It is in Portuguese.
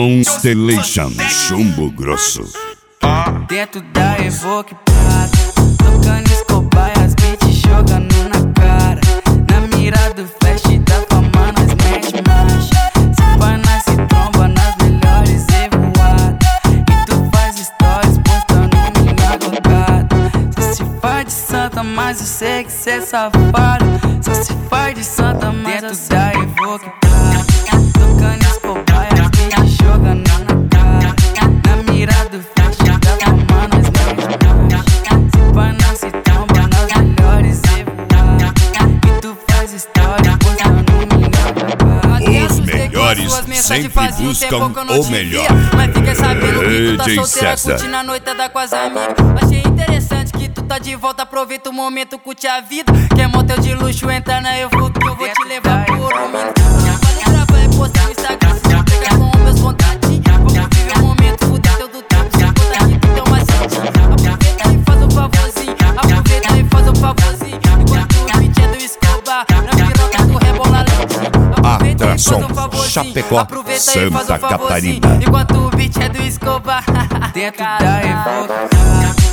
Constellation, chumbo grosso. Dentro da Evoque Prata, tocando Escobar e as beats jogando na cara. Na mira do flash da fama nós mete marcha. Se vai nós se tromba nas melhores revoadas. E tu faz stories postando minha gongada. Só se faz de santa, mas eu sei que cê é safado. Só se faz de santa, mas dentro da Evoque Prata, tocando Escobar e as beats jogando na cara. Na mira do flash da fama nós mete marcha. Se vai nós se tromba nas melhores revoadas. E tu faz stories postando minha gongada. Os melhores sempre buscam o melhor. Mas fica sabendo que tu tá DJ solteira, César. curtindo a noitada com as amigas. Achei interessante que tu tá de volta, aproveita o momento, curte a vida. Quer motel de luxo, entra na Evoque que eu vou te levar pro ouro. Falei gravar e postar no Instagram, se não pegar com meus contatinhos. Vamos viver o momento, fuder teu do tempo, se conta que tu tem uma sentinha. Aproveita e faz um favorzinho, aproveita e faz um favorzinho. Enquanto o beat é do Escobar, na piroca do rebola lentinho. Atração, Chapecó, Santa Catarina. Enquanto o beat é do Escobar. Dentro da Evoque.